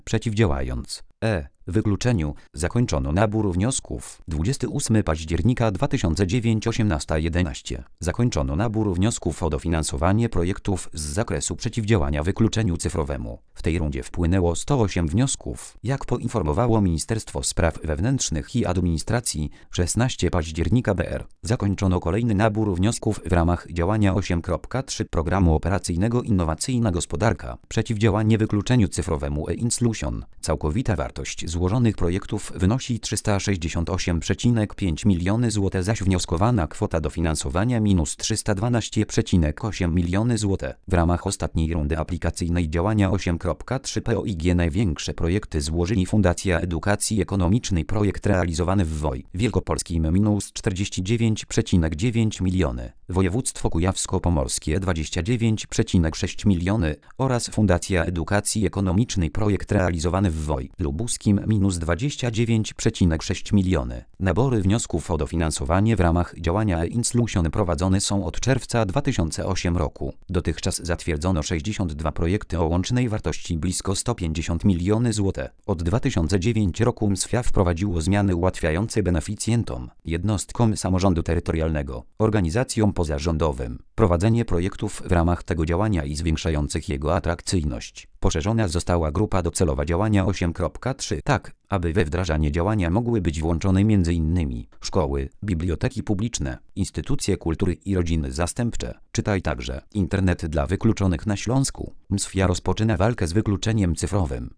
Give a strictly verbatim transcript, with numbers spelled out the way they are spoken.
Przeciwdziałając E. wykluczeniu, zakończono nabór wniosków. dwudziestego ósmego października dwa tysiące dziewiątego osiemnasta jedenaście. Zakończono nabór wniosków o dofinansowanie projektów z zakresu przeciwdziałania wykluczeniu cyfrowemu. W tej rundzie wpłynęło sto osiem wniosków. Jak poinformowało Ministerstwo Spraw Wewnętrznych i Administracji szesnastego października B R, zakończono kolejny nabór wniosków w ramach działania osiem kropka trzy Programu Operacyjnego Innowacyjna Gospodarka, Przeciwdziałanie wykluczeniu cyfrowemu e-Inclusion. Całkowita wartość złożonych projektów wynosi trzysta sześćdziesiąt osiem przecinek pięć miliony złotych, zaś wnioskowana kwota dofinansowania minus trzysta dwanaście przecinek osiem miliony złotych. W ramach ostatniej rundy aplikacyjnej działania osiem kropka trzy P O I G największe projekty złożyli Fundacja Edukacji Ekonomicznej, projekt realizowany w Woj Wielkopolskim minus czterdzieści dziewięć przecinek dziewięć miliony, Województwo Kujawsko-Pomorskie dwadzieścia dziewięć przecinek sześć miliony oraz Fundacja Edukacji Ekonomicznej, projekt realizowany w Woj Lubuskim minus dwadzieścia dziewięć przecinek sześć miliony. Nabory wniosków o dofinansowanie w ramach działania e-Inclusion prowadzone są od czerwca dwa tysiące ósmego roku. Dotychczas zatwierdzono sześćdziesiąt dwa projekty o łącznej wartości blisko sto pięćdziesiąt milionów złotych. Od dwa tysiące dziewiątego roku M S W I A wprowadziło zmiany ułatwiające beneficjentom, jednostkom samorządu terytorialnego, organizacjom pozarządowym prowadzenie projektów w ramach tego działania i zwiększających jego atrakcyjność. Poszerzona została grupa docelowa działania osiem kropka trzy, tak aby we wdrażanie działania mogły być włączone m.in. szkoły, biblioteki publiczne, instytucje kultury i rodziny zastępcze. Czytaj także Internet dla wykluczonych na Śląsku. M S W I A rozpoczyna walkę z wykluczeniem cyfrowym.